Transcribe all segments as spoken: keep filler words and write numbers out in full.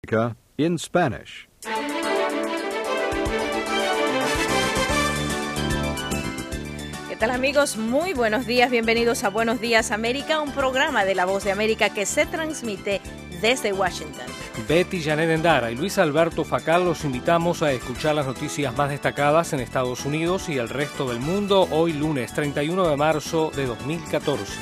In Spanish. ¿Qué tal, amigos? Muy buenos días, bienvenidos a Buenos Días América, un programa de La Voz de América que se transmite desde Washington. Betty Janet Endara y Luis Alberto Facal los invitamos a escuchar las noticias más destacadas en Estados Unidos y el resto del mundo hoy lunes treinta y uno de marzo de dos mil catorce.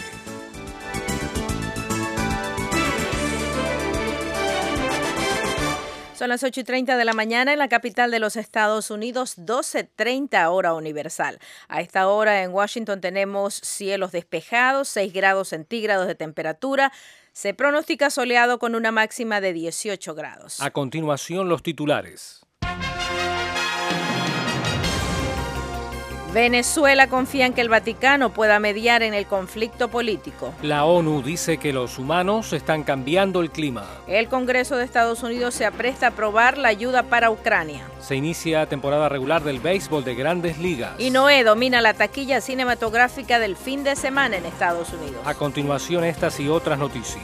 Son las ocho y treinta de la mañana en la capital de los Estados Unidos, doce treinta hora universal. A esta hora en Washington tenemos cielos despejados, seis grados centígrados de temperatura. Se pronostica soleado con una máxima de dieciocho grados. A continuación, los titulares. Venezuela confía en que el Vaticano pueda mediar en el conflicto político. La ONU dice que los humanos están cambiando el clima. El Congreso de Estados Unidos se apresta a aprobar la ayuda para Ucrania. Se inicia temporada regular del béisbol de Grandes Ligas. Y Noé domina la taquilla cinematográfica del fin de semana en Estados Unidos. A continuación, estas y otras noticias.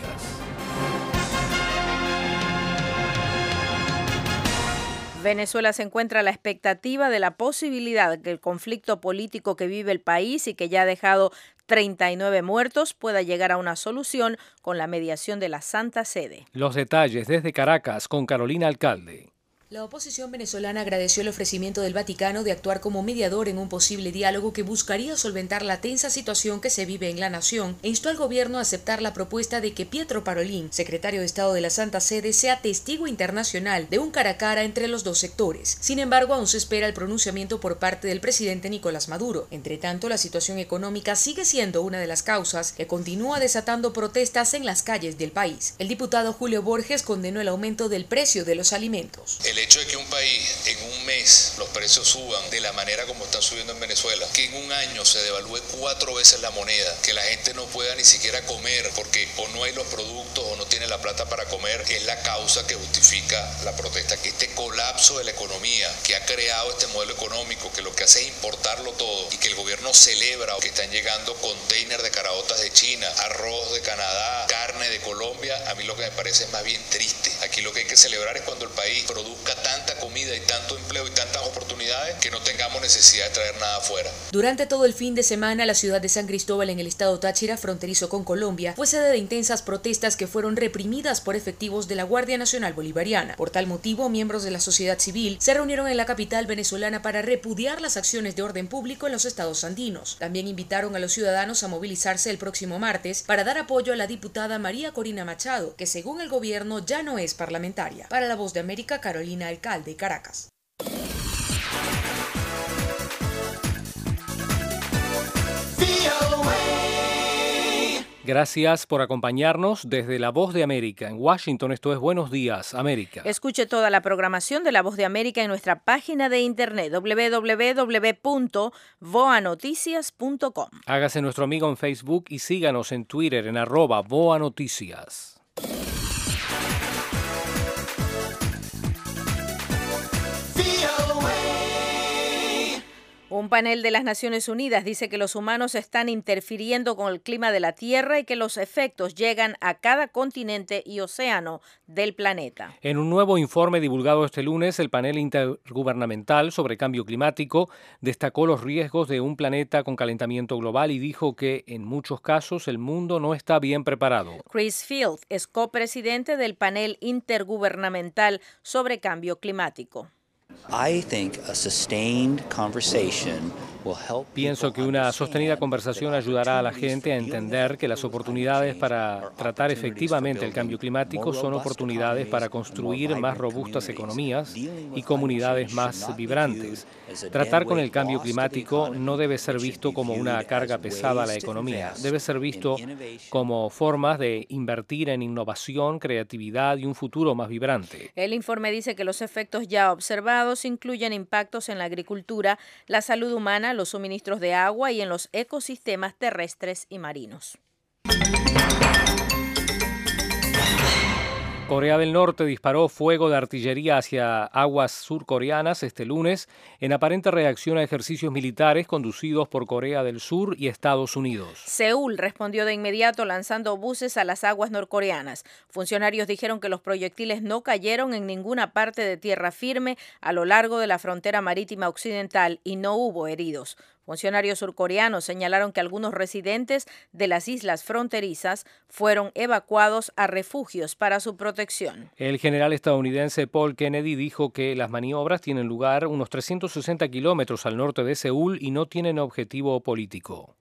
Venezuela se encuentra a la expectativa de la posibilidad de que el conflicto político que vive el país y que ya ha dejado treinta y nueve muertos pueda llegar a una solución con la mediación de la Santa Sede. Los detalles desde Caracas con Carolina Alcalde. La oposición venezolana agradeció el ofrecimiento del Vaticano de actuar como mediador en un posible diálogo que buscaría solventar la tensa situación que se vive en la nación e instó al gobierno a aceptar la propuesta de que Pietro Parolin, secretario de Estado de la Santa Sede, sea testigo internacional de un cara a cara entre los dos sectores. Sin embargo, aún se espera el pronunciamiento por parte del presidente Nicolás Maduro. Entre tanto, la situación económica sigue siendo una de las causas que continúa desatando protestas en las calles del país. El diputado Julio Borges condenó el aumento del precio de los alimentos. El hecho de que un país en un mes los precios suban de la manera como están subiendo en Venezuela, que en un año se devalúe cuatro veces la moneda, que la gente no pueda ni siquiera comer porque o no hay los productos o no tiene la plata para comer, es la causa que justifica la protesta. Que este colapso de la economía que ha creado este modelo económico, que lo que hace es importarlo todo y que el gobierno celebra que están llegando containers de caraotas de China, arroz de Canadá, carne de Colombia, a mí lo que me parece es más bien triste. Aquí lo que hay que celebrar es cuando el país produzca tanta comida y tanto empleo y tantas oportunidades que no tengamos necesidad de traer nada afuera. Durante todo el fin de semana, la ciudad de San Cristóbal en el estado Táchira, fronterizo con Colombia, fue sede de intensas protestas que fueron reprimidas por efectivos de la Guardia Nacional Bolivariana. Por tal motivo, miembros de la sociedad civil se reunieron en la capital venezolana para repudiar las acciones de orden público en los estados andinos. También invitaron a los ciudadanos a movilizarse el próximo martes para dar apoyo a la diputada María Corina Machado, que según el gobierno ya no es parlamentaria. Para La Voz de América, Carolina Alcalde, Caracas. Gracias por acompañarnos desde La Voz de América. En Washington, esto es Buenos Días, América. Escuche toda la programación de La Voz de América en nuestra página de internet doble u doble u doble u punto voa noticias punto com. Hágase nuestro amigo en Facebook y síganos en Twitter en arroba Voa Noticias. Un panel de las Naciones Unidas dice que los humanos están interfiriendo con el clima de la Tierra y que los efectos llegan a cada continente y océano del planeta. En un nuevo informe divulgado este lunes, el panel intergubernamental sobre cambio climático destacó los riesgos de un planeta con calentamiento global y dijo que en muchos casos el mundo no está bien preparado. Chris Field es copresidente del panel intergubernamental sobre cambio climático. Pienso que una sostenida conversación ayudará a la gente a entender que las oportunidades para tratar efectivamente el cambio climático son oportunidades para construir más robustas economías y comunidades más vibrantes. Tratar con el cambio climático no debe ser visto como una carga pesada a la economía, debe ser visto como formas de invertir en innovación, creatividad y un futuro más vibrante. El informe dice que los efectos ya observados incluyen impactos en la agricultura, la salud humana, los suministros de agua y en los ecosistemas terrestres y marinos. Corea del Norte disparó fuego de artillería hacia aguas surcoreanas este lunes en aparente reacción a ejercicios militares conducidos por Corea del Sur y Estados Unidos. Seúl respondió de inmediato lanzando buses a las aguas norcoreanas. Funcionarios dijeron que los proyectiles no cayeron en ninguna parte de tierra firme a lo largo de la frontera marítima occidental y no hubo heridos. Funcionarios surcoreanos señalaron que algunos residentes de las islas fronterizas fueron evacuados a refugios para su protección. El general estadounidense Paul Kennedy dijo que las maniobras tienen lugar unos trescientos sesenta kilómetros al norte de Seúl y no tienen objetivo político.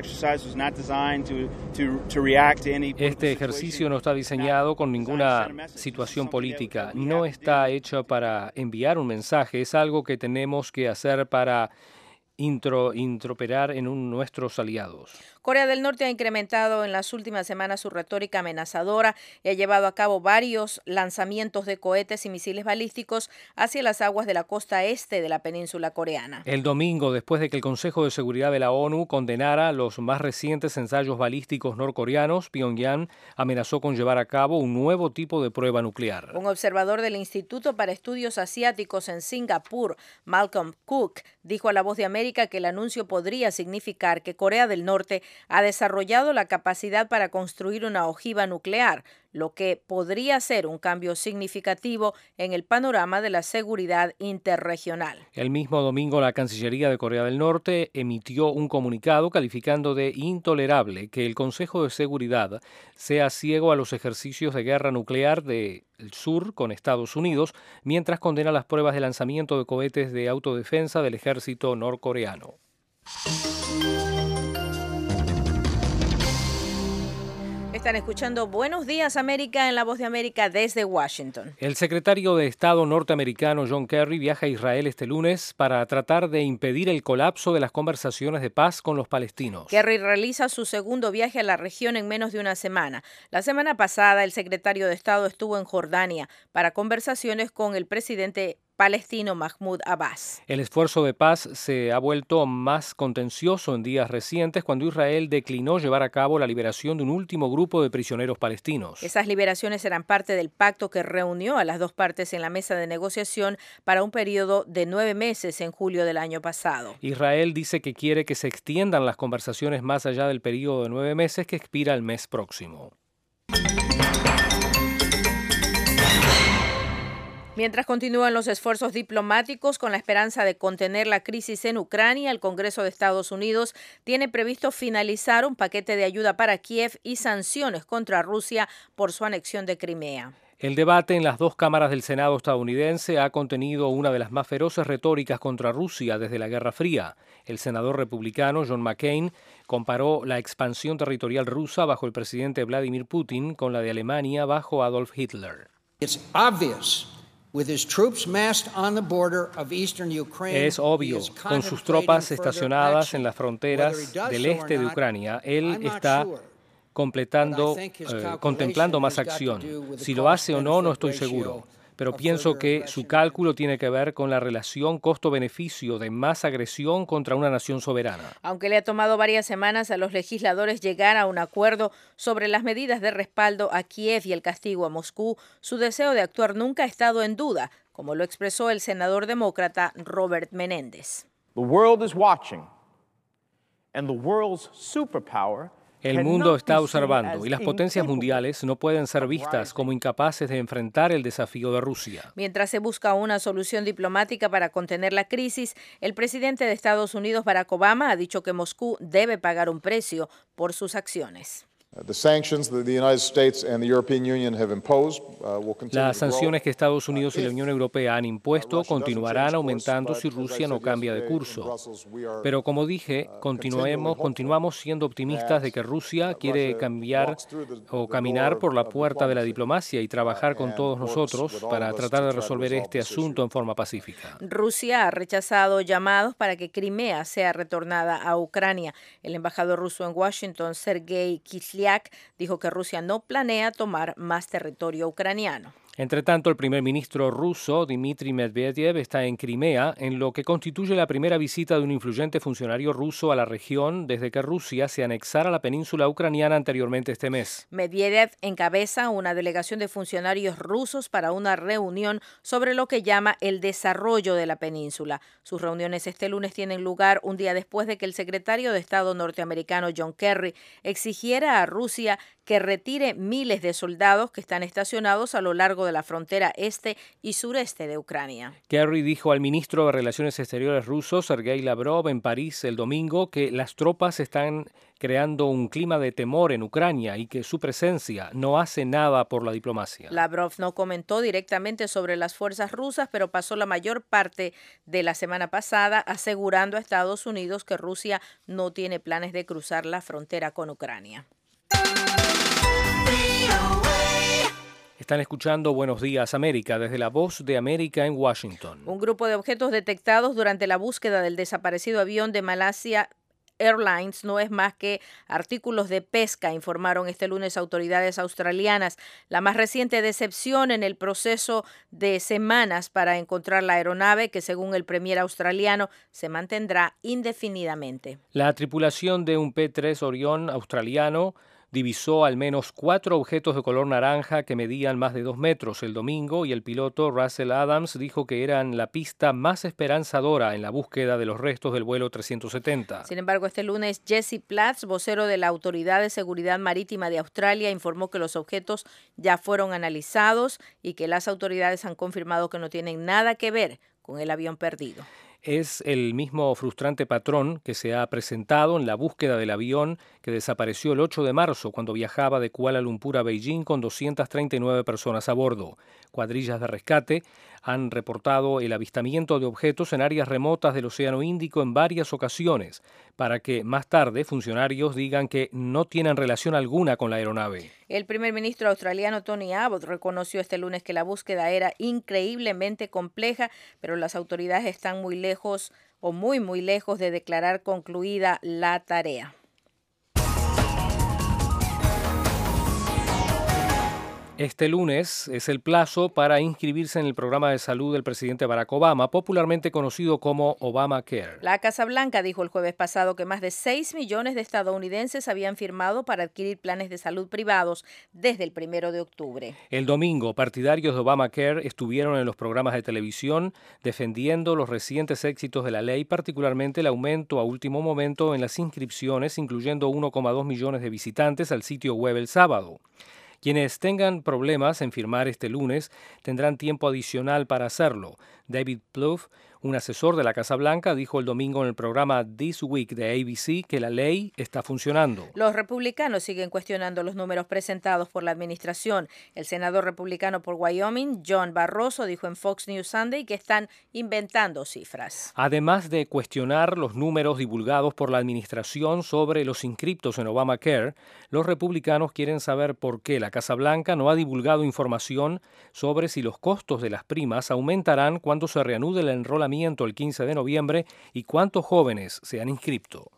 Este ejercicio no está diseñado con ninguna situación política, no está hecho para enviar un mensaje, es algo que tenemos que hacer para Intro, introperar en un, nuestros aliados. Corea del Norte ha incrementado en las últimas semanas su retórica amenazadora y ha llevado a cabo varios lanzamientos de cohetes y misiles balísticos hacia las aguas de la costa este de la península coreana. El domingo, después de que el Consejo de Seguridad de la ONU condenara los más recientes ensayos balísticos norcoreanos, Pyongyang amenazó con llevar a cabo un nuevo tipo de prueba nuclear. Un observador del Instituto para Estudios Asiáticos en Singapur, Malcolm Cook, dijo a La Voz de América que el anuncio podría significar que Corea del Norte ha desarrollado la capacidad para construir una ojiva nuclear, lo que podría ser un cambio significativo en el panorama de la seguridad interregional. El mismo domingo, la Cancillería de Corea del Norte emitió un comunicado calificando de intolerable que el Consejo de Seguridad sea ciego a los ejercicios de guerra nuclear del sur con Estados Unidos, mientras condena las pruebas de lanzamiento de cohetes de autodefensa del ejército norcoreano. Están escuchando Buenos Días América en La Voz de América desde Washington. El secretario de Estado norteamericano John Kerry viaja a Israel este lunes para tratar de impedir el colapso de las conversaciones de paz con los palestinos. Kerry realiza su segundo viaje a la región en menos de una semana. La semana pasada, el secretario de Estado estuvo en Jordania para conversaciones con el presidente palestino Mahmoud Abbas. El esfuerzo de paz se ha vuelto más contencioso en días recientes cuando Israel declinó llevar a cabo la liberación de un último grupo de prisioneros palestinos. Esas liberaciones eran parte del pacto que reunió a las dos partes en la mesa de negociación para un periodo de nueve meses en julio del año pasado. Israel dice que quiere que se extiendan las conversaciones más allá del periodo de nueve meses que expira el mes próximo. Mientras continúan los esfuerzos diplomáticos con la esperanza de contener la crisis en Ucrania, el Congreso de Estados Unidos tiene previsto finalizar un paquete de ayuda para Kiev y sanciones contra Rusia por su anexión de Crimea. El debate en las dos cámaras del Senado estadounidense ha contenido una de las más feroces retóricas contra Rusia desde la Guerra Fría. El senador republicano John McCain comparó la expansión territorial rusa bajo el presidente Vladimir Putin con la de Alemania bajo Adolf Hitler. It's obvious. Es obvio, con sus tropas estacionadas en las fronteras del este de Ucrania, él está completando, eh, contemplando más acción. Si lo hace o no, no estoy seguro. Pero pienso que su cálculo tiene que ver con la relación costo-beneficio de más agresión contra una nación soberana. Aunque le ha tomado varias semanas a los legisladores llegar a un acuerdo sobre las medidas de respaldo a Kiev y el castigo a Moscú, su deseo de actuar nunca ha estado en duda, como lo expresó el senador demócrata Robert Menéndez. The world is watching, and the world's superpower El mundo está observando y las potencias mundiales no pueden ser vistas como incapaces de enfrentar el desafío de Rusia. Mientras se busca una solución diplomática para contener la crisis, el presidente de Estados Unidos, Barack Obama, ha dicho que Moscú debe pagar un precio por sus acciones. Las sanciones que Estados Unidos y la Unión Europea han impuesto continuarán aumentando si Rusia no cambia de curso. Pero como dije, continuemos, continuamos siendo optimistas de que Rusia quiere cambiar o caminar por la puerta de la diplomacia y trabajar con todos nosotros para tratar de resolver este asunto en forma pacífica. Rusia ha rechazado llamados para que Crimea sea retornada a Ucrania. El embajador ruso en Washington, Sergei Kislyak, dijo que Rusia no planea tomar más territorio ucraniano. Entre tanto, el primer ministro ruso, Dmitry Medvedev, está en Crimea, en lo que constituye la primera visita de un influyente funcionario ruso a la región desde que Rusia se anexara la península ucraniana anteriormente este mes. Medvedev encabeza una delegación de funcionarios rusos para una reunión sobre lo que llama el desarrollo de la península. Sus reuniones este lunes tienen lugar un día después de que el secretario de Estado norteamericano John Kerry exigiera a Rusia que retire miles de soldados que están estacionados a lo largo de la frontera este y sureste de Ucrania. Kerry dijo al ministro de Relaciones Exteriores ruso, Sergei Lavrov, en París el domingo que las tropas están creando un clima de temor en Ucrania y que su presencia no hace nada por la diplomacia. Lavrov no comentó directamente sobre las fuerzas rusas, pero pasó la mayor parte de la semana pasada asegurando a Estados Unidos que Rusia no tiene planes de cruzar la frontera con Ucrania. Están escuchando Buenos Días América desde la Voz de América en Washington. Un grupo de objetos detectados durante la búsqueda del desaparecido avión de Malaysia Airlines no es más que artículos de pesca, informaron este lunes autoridades australianas. La más reciente decepción en el proceso de semanas para encontrar la aeronave que, según el premier australiano, se mantendrá indefinidamente. La tripulación de un P tres Orión australiano divisó al menos cuatro objetos de color naranja que medían más de dos metros el domingo y el piloto Russell Adams dijo que eran la pista más esperanzadora en la búsqueda de los restos del vuelo trescientos setenta. Sin embargo, este lunes Jesse Platts, vocero de la Autoridad de Seguridad Marítima de Australia, informó que los objetos ya fueron analizados y que las autoridades han confirmado que no tienen nada que ver con el avión perdido. Es el mismo frustrante patrón que se ha presentado en la búsqueda del avión que desapareció el ocho de marzo cuando viajaba de Kuala Lumpur a Beijing con doscientas treinta y nueve personas a bordo. Cuadrillas de rescate han reportado el avistamiento de objetos en áreas remotas del Océano Índico en varias ocasiones, para que más tarde funcionarios digan que no tienen relación alguna con la aeronave. El primer ministro australiano Tony Abbott reconoció este lunes que la búsqueda era increíblemente compleja, pero las autoridades están muy lejos o muy muy lejos de declarar concluida la tarea. Este lunes es el plazo para inscribirse en el programa de salud del presidente Barack Obama, popularmente conocido como Obamacare. La Casa Blanca dijo el jueves pasado que más de seis millones de estadounidenses habían firmado para adquirir planes de salud privados desde el primero de octubre. El domingo, partidarios de Obamacare estuvieron en los programas de televisión defendiendo los recientes éxitos de la ley, particularmente el aumento a último momento en las inscripciones, incluyendo uno coma dos millones de visitantes al sitio web el sábado. Quienes tengan problemas en firmar este lunes tendrán tiempo adicional para hacerlo. David Plouffe, un asesor de la Casa Blanca, dijo el domingo en el programa This Week de A B C que la ley está funcionando. Los republicanos siguen cuestionando los números presentados por la administración. El senador republicano por Wyoming, John Barroso, dijo en Fox News Sunday que están inventando cifras. Además de cuestionar los números divulgados por la administración sobre los inscriptos en Obamacare, los republicanos quieren saber por qué la Casa Blanca no ha divulgado información sobre si los costos de las primas aumentarán cuando se reanude el enrolamiento el quince de noviembre y cuántos jóvenes se han inscrito.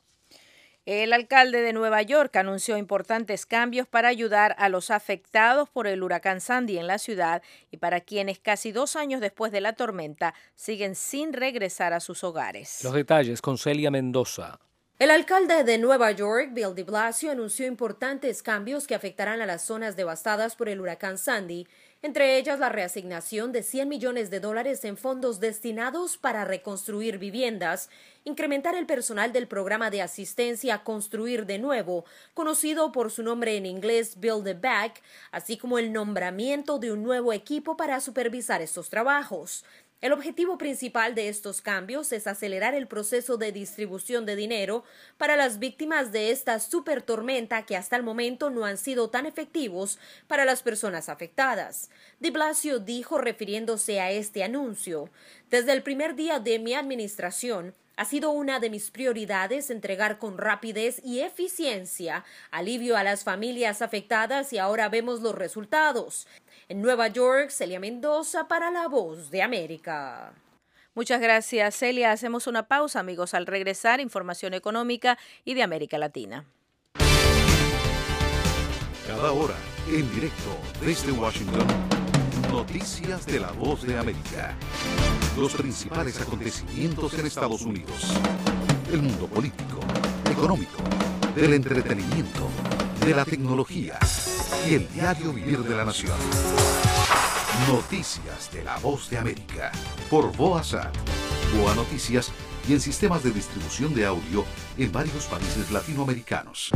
El alcalde de Nueva York anunció importantes cambios para ayudar a los afectados por el huracán Sandy en la ciudad y para quienes casi dos años después de la tormenta siguen sin regresar a sus hogares. Los detalles con Celia Mendoza. El alcalde de Nueva York, Bill de Blasio, anunció importantes cambios que afectarán a las zonas devastadas por el huracán Sandy, entre ellas la reasignación de cien millones de dólares en fondos destinados para reconstruir viviendas, incrementar el personal del programa de asistencia Construir de Nuevo, conocido por su nombre en inglés Build It Back, así como el nombramiento de un nuevo equipo para supervisar estos trabajos. El objetivo principal de estos cambios es acelerar el proceso de distribución de dinero para las víctimas de esta supertormenta que hasta el momento no han sido tan efectivos para las personas afectadas. De Blasio dijo refiriéndose a este anuncio: desde el primer día de mi administración, ha sido una de mis prioridades entregar con rapidez y eficiencia alivio a las familias afectadas y ahora vemos los resultados. En Nueva York, Celia Mendoza para La Voz de América. Muchas gracias, Celia. Hacemos una pausa, amigos. Al regresar, información económica y de América Latina. Cada hora, en directo desde Washington. Noticias de la Voz de América. Los principales acontecimientos en Estados Unidos. El mundo político, económico, del entretenimiento, de la tecnología y el diario vivir de la nación. Noticias de la Voz de América. Por Voasat, Boa Noticias y en sistemas de distribución de audio en varios países latinoamericanos.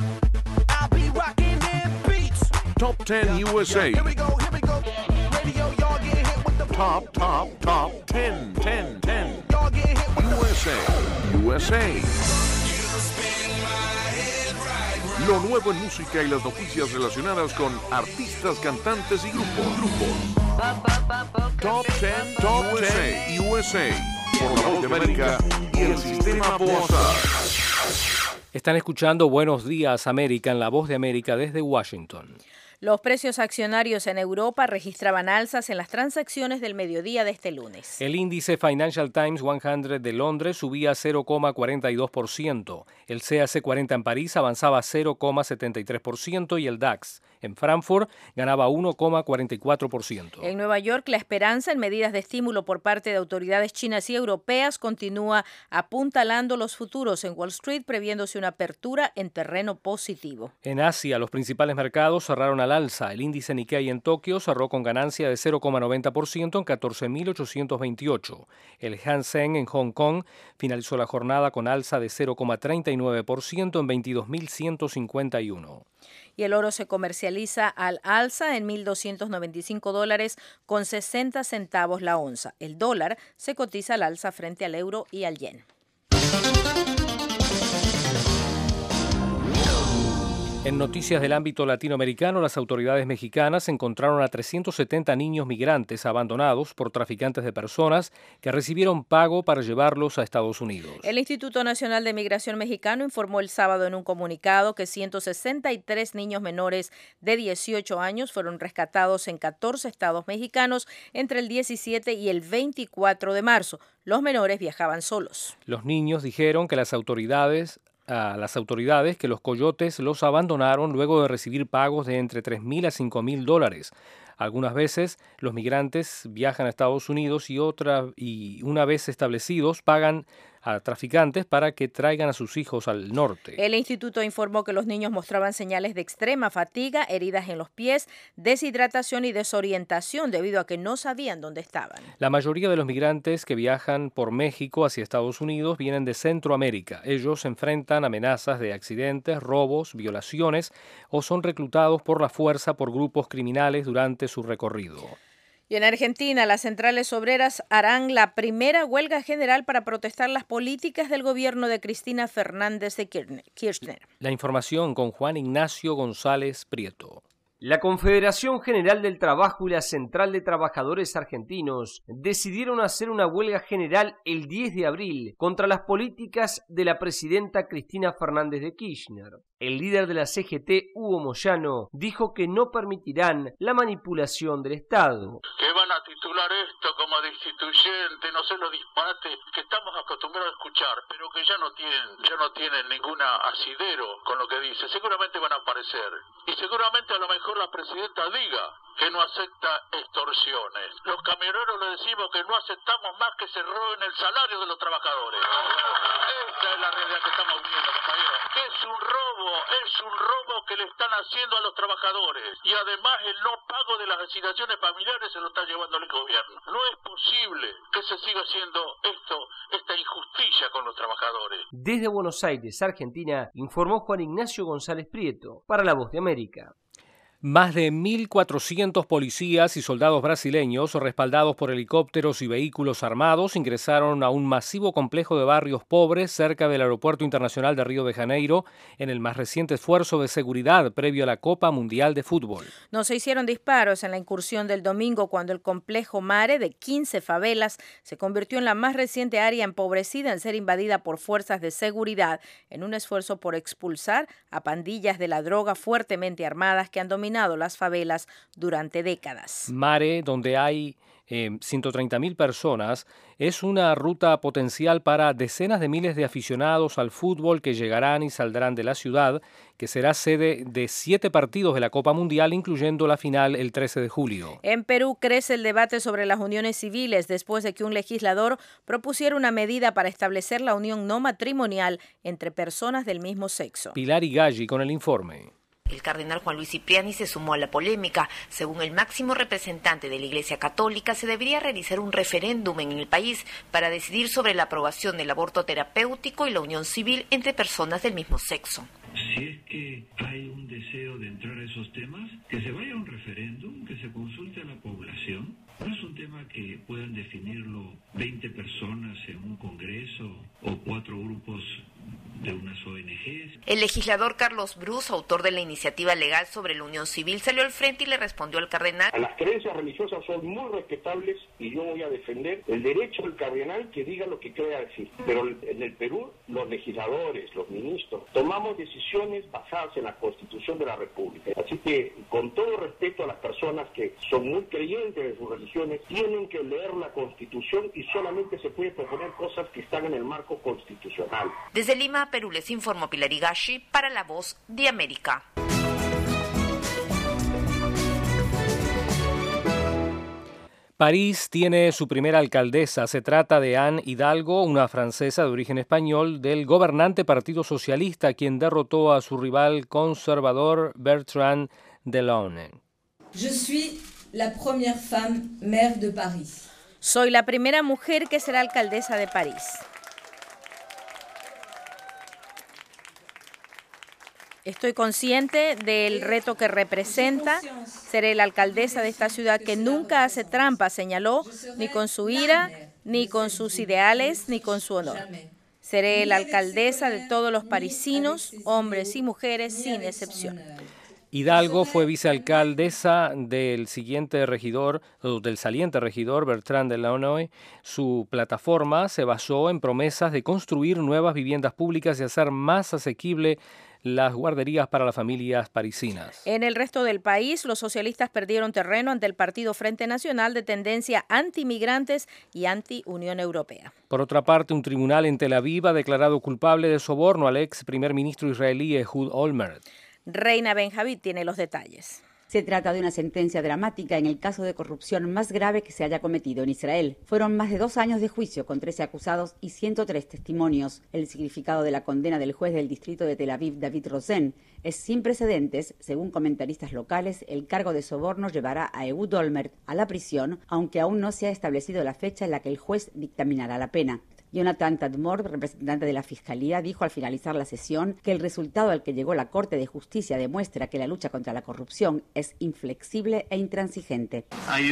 Top ten U S A. Top, top, top ten, ten, ten. U S A, U S A. Lo nuevo en música y las noticias relacionadas con artistas, cantantes y grupos. Grupos. Top ten, Top ten U S A. Por la Voz de América y el sistema Voasat. Están escuchando Buenos Días América en la Voz de América desde Washington. Los precios accionarios en Europa registraban alzas en las transacciones del mediodía de este lunes. El índice Financial Times cien de Londres subía cero coma cuarenta y dos por ciento. El C A C cuarenta en París avanzaba cero coma setenta y tres por ciento y el DAX en Frankfurt ganaba uno coma cuarenta y cuatro por ciento. En Nueva York, la esperanza en medidas de estímulo por parte de autoridades chinas y europeas continúa apuntalando los futuros en Wall Street, previéndose una apertura en terreno positivo. En Asia, los principales mercados cerraron al alza. El índice Nikkei en Tokio cerró con ganancia de cero coma noventa por ciento en catorce mil ochocientos veintiocho. El Hang Seng en Hong Kong finalizó la jornada con alza de cero coma treinta y nueve por ciento en veintidós mil ciento cincuenta y uno. Y el oro se comercializa al alza en mil doscientos noventa y cinco dólares con sesenta centavos la onza. El dólar se cotiza al alza frente al euro y al yen. En noticias del ámbito latinoamericano, las autoridades mexicanas encontraron a trescientos setenta niños migrantes abandonados por traficantes de personas que recibieron pago para llevarlos a Estados Unidos. El Instituto Nacional de Migración Mexicano informó el sábado en un comunicado que ciento sesenta y tres niños menores de dieciocho años fueron rescatados en catorce estados mexicanos entre el diecisiete y el veinticuatro de marzo. Los menores viajaban solos. Los niños dijeron que las autoridades a las autoridades que los coyotes los abandonaron luego de recibir pagos de entre tres mil a cinco mil dólares. Algunas veces los migrantes viajan a Estados Unidos y, otra, y una vez establecidos pagan a traficantes para que traigan a sus hijos al norte. El instituto informó que los niños mostraban señales de extrema fatiga, heridas en los pies, deshidratación y desorientación debido a que no sabían dónde estaban. La mayoría de los migrantes que viajan por México hacia Estados Unidos vienen de Centroamérica. Ellos enfrentan amenazas de accidentes, robos, violaciones o son reclutados por la fuerza por grupos criminales durante su recorrido. Y en Argentina, las centrales obreras harán la primera huelga general para protestar las políticas del gobierno de Cristina Fernández de Kirchner. La información con Juan Ignacio González Prieto. La Confederación General del Trabajo y la Central de Trabajadores Argentinos decidieron hacer una huelga general el diez de abril contra las políticas de la presidenta Cristina Fernández de Kirchner. El líder de la C G T, Hugo Moyano, dijo que no permitirán la manipulación del Estado. Que van a titular esto como destituyente, no sé los disparates que estamos acostumbrados a escuchar, pero que ya no tienen, ya no tienen ninguna asidero con lo que dice. Seguramente van a aparecer. Y seguramente a lo mejor la presidenta diga que no acepta extorsiones. Los camioneros le decimos que no aceptamos más que se roben el salario de los trabajadores. Esta es la realidad que estamos viendo, compañeros. Es un robo, es un robo que le están haciendo a los trabajadores. Y además el no pago de las asignaciones familiares se lo está llevando el gobierno. No es posible que se siga haciendo esto, esta injusticia con los trabajadores. Desde Buenos Aires, Argentina, informó Juan Ignacio González Prieto para La Voz de América. Más de mil cuatrocientos policías y soldados brasileños, respaldados por helicópteros y vehículos armados, ingresaron a un masivo complejo de barrios pobres cerca del Aeropuerto Internacional de Río de Janeiro en el más reciente esfuerzo de seguridad previo a la Copa Mundial de Fútbol. No se hicieron disparos en la incursión del domingo cuando el complejo Mare de quince favelas se convirtió en la más reciente área empobrecida en ser invadida por fuerzas de seguridad en un esfuerzo por expulsar a pandillas de la droga fuertemente armadas que han dominado dominado las favelas durante décadas. Mare, donde hay eh, ciento treinta mil personas, es una ruta potencial para decenas de miles de aficionados al fútbol que llegarán y saldrán de la ciudad, que será sede de siete partidos de la Copa Mundial, incluyendo la final el trece de julio. En Perú crece el debate sobre las uniones civiles después de que un legislador propusiera una medida para establecer la unión no matrimonial entre personas del mismo sexo. Pilar Igalli con el informe. El cardenal Juan Luis Cipriani se sumó a la polémica. Según el máximo representante de la Iglesia Católica, se debería realizar un referéndum en el país para decidir sobre la aprobación del aborto terapéutico y la unión civil entre personas del mismo sexo. Si es que hay un deseo de entrar a esos temas, que se vaya a un referéndum, que se consulte a la población. No es un tema que puedan definirlo veinte personas en un congreso o cuatro grupos de unas O N Ges. El legislador Carlos Brus, autor de la iniciativa legal sobre la unión civil, salió al frente y le respondió al cardenal: las creencias religiosas son muy respetables y yo voy a defender el derecho del cardenal que diga lo que crea decir. Pero en el Perú, los legisladores, los ministros, tomamos decisiones basadas en la Constitución de la República. Así que, con todo respeto a las personas que son muy creyentes de sus religiones, tienen que leer la Constitución y solamente se puede proponer cosas que están en el marco constitucional. Desde Lima, Perú, les informó Pilar Igalli para La Voz de América. París tiene su primera alcaldesa. Se trata de Anne Hidalgo, una francesa de origen español del gobernante Partido Socialista, quien derrotó a su rival conservador Bertrand Delanoë. Je suis la première femme maire de Paris. Soy la primera mujer que será alcaldesa de París. Estoy consciente del reto que representa. Seré la alcaldesa de esta ciudad que nunca hace trampa, señaló, ni con su ira, ni con sus ideales, ni con su honor. Seré la alcaldesa de todos los parisinos, hombres y mujeres, sin excepción. Hidalgo fue vicealcaldesa del siguiente regidor, del saliente regidor Bertrand Delanoë. Su plataforma se basó en promesas de construir nuevas viviendas públicas y hacer más asequible las guarderías para las familias parisinas. En el resto del país, los socialistas perdieron terreno ante el Partido Frente Nacional de tendencia anti-migrantes y anti-Unión Europea. Por otra parte, un tribunal en Tel Aviv ha declarado culpable de soborno al ex primer ministro israelí Ehud Olmert. Reina Benjavid tiene los detalles. Se trata de una sentencia dramática en el caso de corrupción más grave que se haya cometido en Israel. Fueron más de dos años de juicio con trece acusados y ciento tres testimonios. El significado de la condena del juez del distrito de Tel Aviv, David Rosen, es sin precedentes. Según comentaristas locales, el cargo de soborno llevará a Ehud Olmert a la prisión, aunque aún no se ha establecido la fecha en la que el juez dictaminará la pena. Jonathan Tadmor, representante de la Fiscalía, dijo al finalizar la sesión que el resultado al que llegó la Corte de Justicia demuestra que la lucha contra la corrupción es inflexible e intransigente.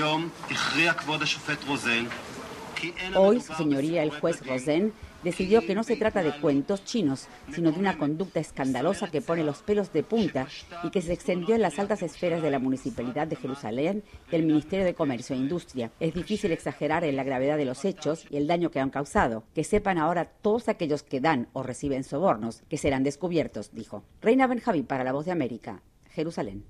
Hoy, su señoría, el juez Rosen, decidió que no se trata de cuentos chinos, sino de una conducta escandalosa que pone los pelos de punta y que se extendió en las altas esferas de la Municipalidad de Jerusalén y del Ministerio de Comercio e Industria. Es difícil exagerar en la gravedad de los hechos y el daño que han causado. Que sepan ahora todos aquellos que dan o reciben sobornos, que serán descubiertos, dijo. Reina Benjaví para La Voz de América, Jerusalén.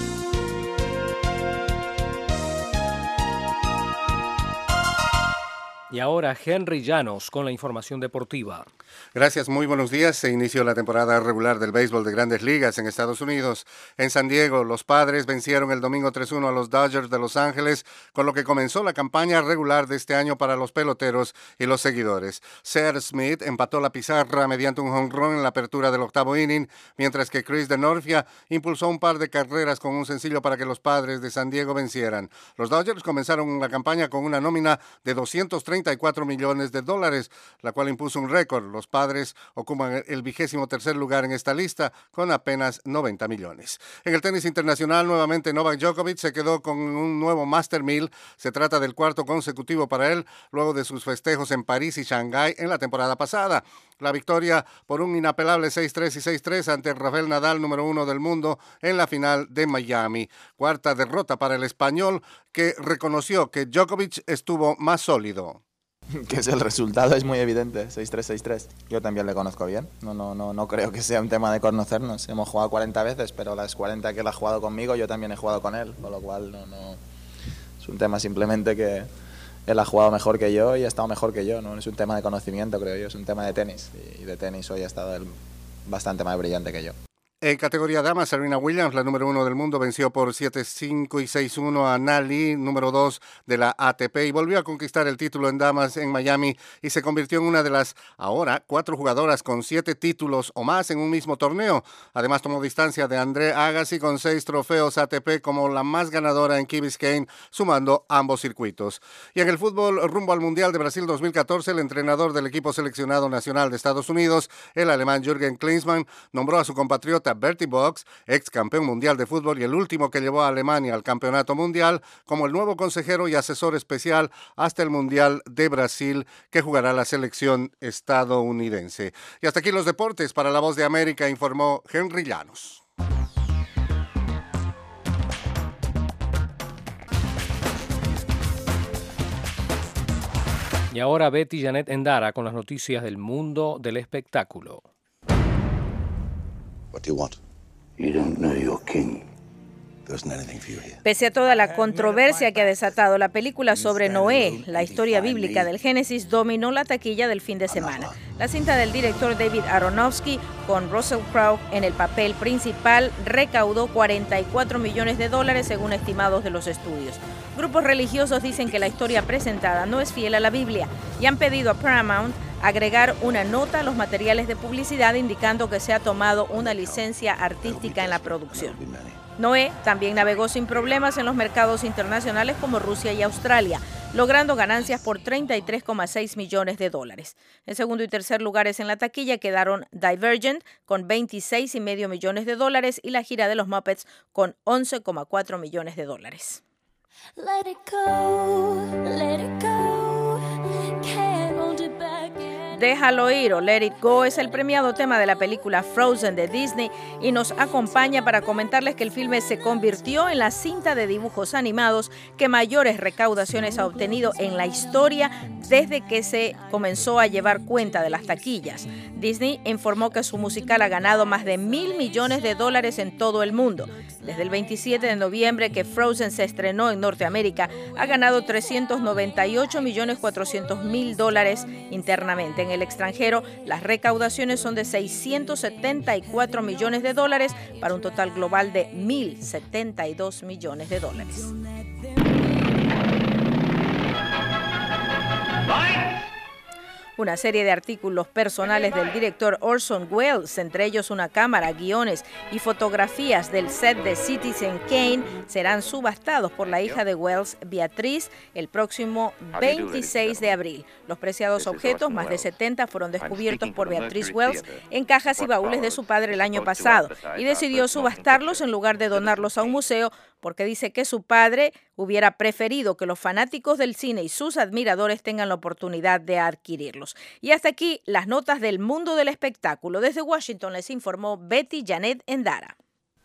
Y ahora Henry Llanos con la información deportiva. Gracias, muy buenos días. Se inició la temporada regular del béisbol de Grandes Ligas en Estados Unidos. En San Diego, los Padres vencieron el domingo tres uno a los Dodgers de Los Ángeles, con lo que comenzó la campaña regular de este año para los peloteros y los seguidores. Sear Smith empató la pizarra mediante un home run en la apertura del octavo inning, mientras que Chris Denorfia impulsó un par de carreras con un sencillo para que los Padres de San Diego vencieran. Los Dodgers comenzaron la campaña con una nómina de doscientos treinta y cuatro millones de dólares, la cual impuso un récord. Los Padres ocupan el vigésimo tercer lugar en esta lista con apenas noventa millones. En el tenis internacional, nuevamente Novak Djokovic se quedó con un nuevo Master mil. Se trata del cuarto consecutivo para él, luego de sus festejos en París y Shanghái en la temporada pasada. La victoria por un inapelable seis tres y seis tres ante Rafael Nadal, número uno del mundo, en la final de Miami. Cuarta derrota para el español, que reconoció que Djokovic estuvo más sólido. que es el resultado es muy evidente, seis tres, seis tres. Yo también le conozco bien, no, no, no, no creo que sea un tema de conocernos. Hemos jugado cuarenta veces, pero las cuarenta que él ha jugado conmigo, yo también he jugado con él, con lo cual no, no es un tema simplemente que él ha jugado mejor que yo y ha estado mejor que yo, no es un tema de conocimiento, creo yo, es un tema de tenis, y de tenis hoy ha estado él bastante más brillante que yo. En categoría damas, Serena Williams, la número uno del mundo, venció por siete cinco y seis uno a Na Li, número dos de la A T P, y volvió a conquistar el título en damas en Miami y se convirtió en una de las, ahora, cuatro jugadoras con siete títulos o más en un mismo torneo. Además, tomó distancia de Andre Agassi con seis trofeos A T P como la más ganadora en Key Biscayne, sumando ambos circuitos. Y en el fútbol, rumbo al Mundial de Brasil dos mil catorce, el entrenador del equipo seleccionado nacional de Estados Unidos, el alemán Jürgen Klinsmann, nombró a su compatriota Bertie Box, ex campeón mundial de fútbol y el último que llevó a Alemania al campeonato mundial, como el nuevo consejero y asesor especial hasta el Mundial de Brasil que jugará la selección estadounidense. Y hasta aquí los deportes. Para La Voz de América informó Henry Llanos. Y ahora Betty Janet Endara con las noticias del mundo del espectáculo. What do you want? You don't know your king. There isn't anything for you here. Pese a toda la controversia que ha desatado la película sobre Noé, la historia bíblica del Génesis dominó la taquilla del fin de semana. La cinta del director David Aronofsky, con Russell Crowe en el papel principal, recaudó cuarenta y cuatro millones de dólares según estimados de los estudios. Grupos religiosos dicen que la historia presentada no es fiel a la Biblia y han pedido a Paramount agregar una nota a los materiales de publicidad indicando que se ha tomado una licencia artística en la producción. Noé también navegó sin problemas en los mercados internacionales como Rusia y Australia, logrando ganancias por treinta y tres coma seis millones de dólares. En segundo y tercer lugares en la taquilla quedaron Divergent con veintiséis y medio millones de dólares y La gira de los Muppets con once coma cuatro millones de dólares. Let it go, let it go, can't hold it back. Déjalo ir o Let It Go es el premiado tema de la película Frozen de Disney y nos acompaña para comentarles que el filme se convirtió en la cinta de dibujos animados que mayores recaudaciones ha obtenido en la historia desde que se comenzó a llevar cuenta de las taquillas. Disney informó que su musical ha ganado más de mil millones de dólares en todo el mundo. Desde el veintisiete de noviembre que Frozen se estrenó en Norteamérica, ha ganado trescientos noventa y ocho millones cuatrocientos mil dólares internamente. En el extranjero, las recaudaciones son de seiscientos setenta y cuatro millones de dólares para un total global de mil setenta y dos millones de dólares. Una serie de artículos personales del director Orson Welles, entre ellos una cámara, guiones y fotografías del set de Citizen Kane, serán subastados por la hija de Welles, Beatriz, el próximo veintiséis de abril. Los preciados objetos, más de setenta, fueron descubiertos por Beatriz Welles en cajas y baúles de su padre el año pasado y decidió subastarlos en lugar de donarlos a un museo porque dice que su padre hubiera preferido que los fanáticos del cine y sus admiradores tengan la oportunidad de adquirirlos. Y hasta aquí las notas del mundo del espectáculo. Desde Washington les informó Betty Janet Endara.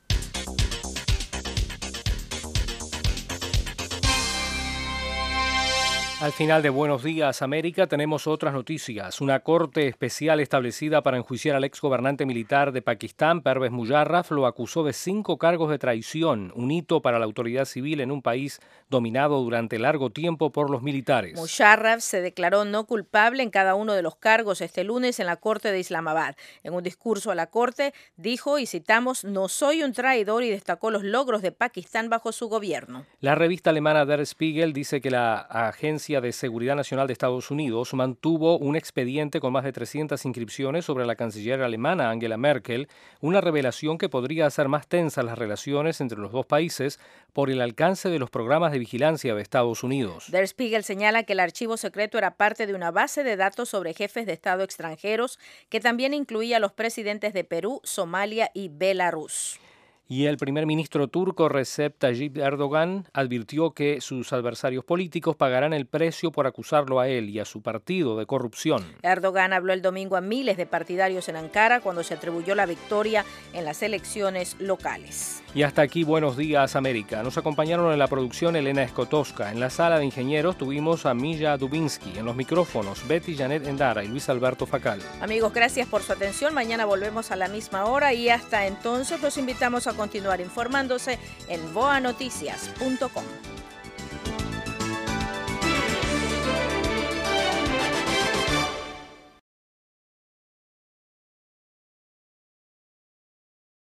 Al final de Buenos Días, América, tenemos otras noticias. Una corte especial establecida para enjuiciar al exgobernante militar de Pakistán, Pervez Musharraf, lo acusó de cinco cargos de traición, un hito para la autoridad civil en un país dominado durante largo tiempo por los militares. Musharraf se declaró no culpable en cada uno de los cargos este lunes en la corte de Islamabad. En un discurso a la corte dijo, y citamos, "No soy un traidor", y destacó los logros de Pakistán bajo su gobierno. La revista alemana Der Spiegel dice que la agencia de Seguridad Nacional de Estados Unidos mantuvo un expediente con más de trescientas inscripciones sobre la canciller alemana Angela Merkel, una revelación que podría hacer más tensas las relaciones entre los dos países por el alcance de los programas de vigilancia de Estados Unidos. Der Spiegel señala que el archivo secreto era parte de una base de datos sobre jefes de Estado extranjeros que también incluía a los presidentes de Perú, Somalia y Belarus. Y el primer ministro turco Recep Tayyip Erdogan advirtió que sus adversarios políticos pagarán el precio por acusarlo a él y a su partido de corrupción. Erdogan habló el domingo a miles de partidarios en Ankara cuando se atribuyó la victoria en las elecciones locales. Y hasta aquí Buenos Días América. Nos acompañaron en la producción Elena Escotoska. En la sala de ingenieros tuvimos a Milla Dubinsky. En los micrófonos Betty Janet Endara y Luis Alberto Facal. Amigos, gracias por su atención. Mañana volvemos a la misma hora y hasta entonces los invitamos a continuar informándose en voa noticias punto com.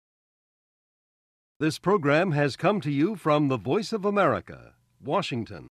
This program has come to you from the Voice of America, Washington.